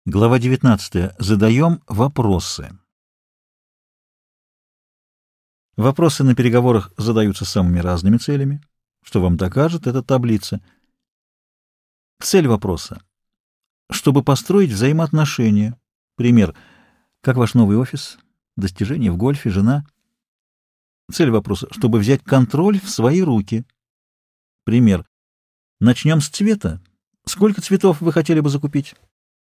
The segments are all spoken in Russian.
Глава 19. Задаем вопросы. Вопросы на переговорах задаются самыми разными целями. Что вам докажет эта таблица? Цель вопроса. Чтобы построить взаимоотношения. Пример. Как ваш новый офис? Достижения в гольфе, жена? Цель вопроса. Чтобы взять контроль в свои руки. Пример. Начнем с цвета. Сколько цветов вы хотели бы закупить?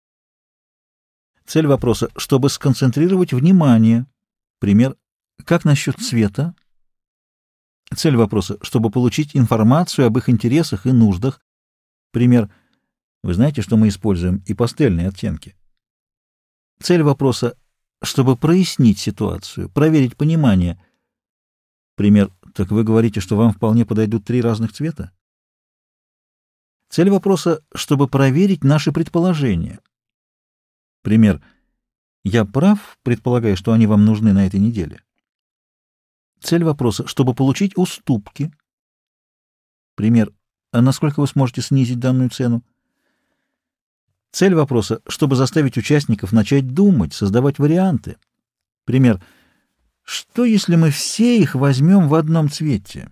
Цель вопроса, чтобы сконцентрировать внимание. Пример. Как насчет цвета? Цель вопроса, чтобы получить информацию об их интересах и нуждах. Пример. Вы знаете, что мы используем и пастельные оттенки. Цель вопроса, чтобы прояснить ситуацию, проверить понимание. Пример. Так вы говорите, что вам вполне подойдут 3 разных цвета? Цель вопроса, чтобы проверить наши предположения. Пример. Я прав, предполагая, что они вам нужны на этой неделе. Цель вопроса, чтобы получить уступки. Пример. А насколько вы сможете снизить данную цену? Цель вопроса, чтобы заставить участников начать думать, создавать варианты. Пример. Что, если мы все их возьмем в одном цвете?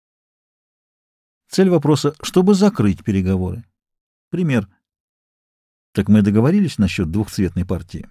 Цель вопроса, чтобы закрыть переговоры. Пример. Так мы договорились насчет двухцветной партии.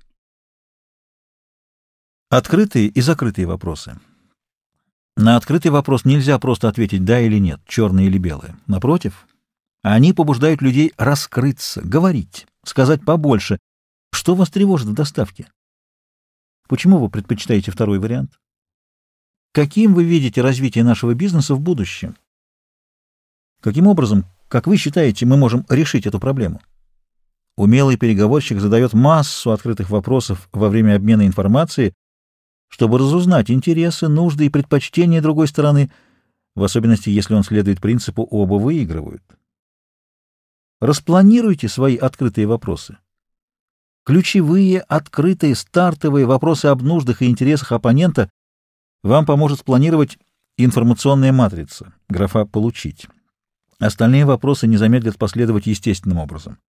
Открытые и закрытые вопросы. На открытый вопрос нельзя просто ответить «да» или «нет», черное или белое. Напротив, они побуждают людей раскрыться, говорить, сказать побольше. Что вас тревожит в доставке? Почему вы предпочитаете второй вариант? Каким вы видите развитие нашего бизнеса в будущем? Каким образом, как вы считаете, мы можем решить эту проблему? Умелый переговорщик задает массу открытых вопросов во время обмена информацией, чтобы разузнать интересы, нужды и предпочтения другой стороны, в особенности, если он следует принципу «оба выигрывают». Распланируйте свои открытые вопросы. Ключевые, открытые, стартовые вопросы об нуждах и интересах оппонента вам поможет спланировать информационная матрица, графа «Получить». Остальные вопросы не замедлят последовать естественным образом.